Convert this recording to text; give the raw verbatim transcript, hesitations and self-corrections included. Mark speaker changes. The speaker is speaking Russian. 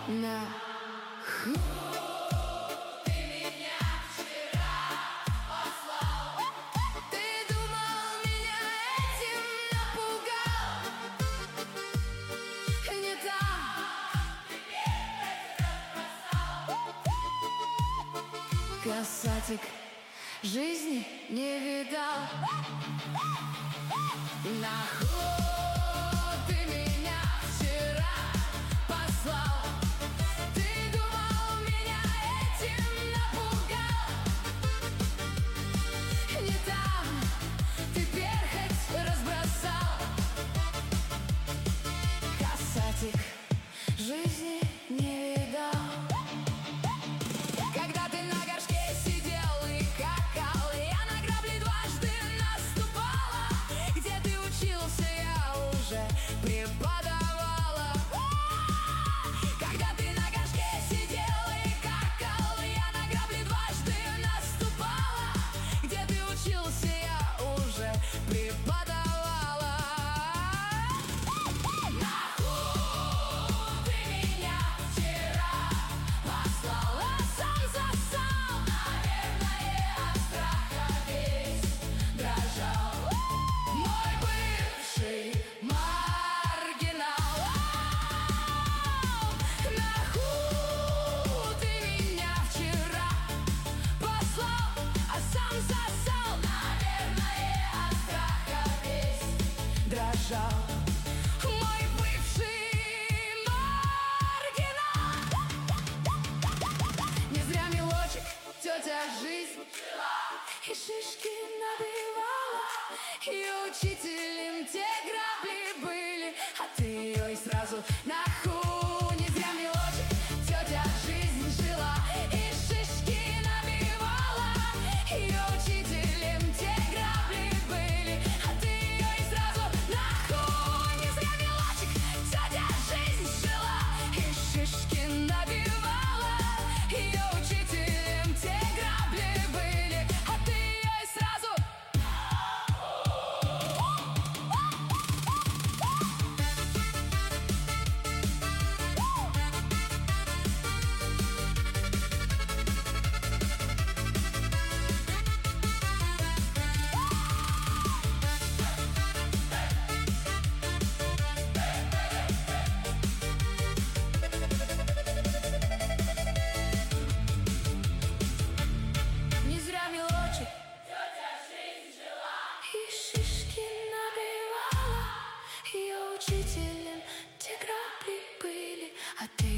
Speaker 1: на ху.
Speaker 2: Ты меня вчера послал.
Speaker 1: Ты думал, меня этим напугал? Не так.
Speaker 2: Теперь разбросал.
Speaker 1: Касатик жизни не видал. На ху. Ты меня вчера послал. Ты думал, меня этим напугал? Не там ты перхоть разбросал. Касатик жизни не видал. Когда ты на горшке сидел и какал, я на грабли дважды наступала. Где ты учился, я уже преподавала. Когда ты на горшке сидел и какал, я на грабли дважды наступала. Где ты учился, я уже преподавала.
Speaker 2: На ху ты меня вчера послал,
Speaker 1: А сам засал.
Speaker 2: наверное, от страха весь дрожал.
Speaker 1: Мой бывший маргинал. На ху ты меня вчера послал, а сам засал.
Speaker 2: Наверное, от страха весь
Speaker 1: Дрожал. Мой бывший маргинал. Не зря мелочек тетя жизнь и шишки набивала. Ее учителем те грабли были, а ты ее и сразу на ху. Не зря мелочек тетя жизнь жила и шишки набивала. Ее учителем те грабли были, а ты ее и сразу на ху. Не зря мелочек тетя жизнь жила и шишки набивала. Ее учителем те грабли были, а ты ее и сразу. Не зря мелочек
Speaker 2: тетя жизнь жила.
Speaker 1: и шишки набивала. Ее учителем те грабли были, а ты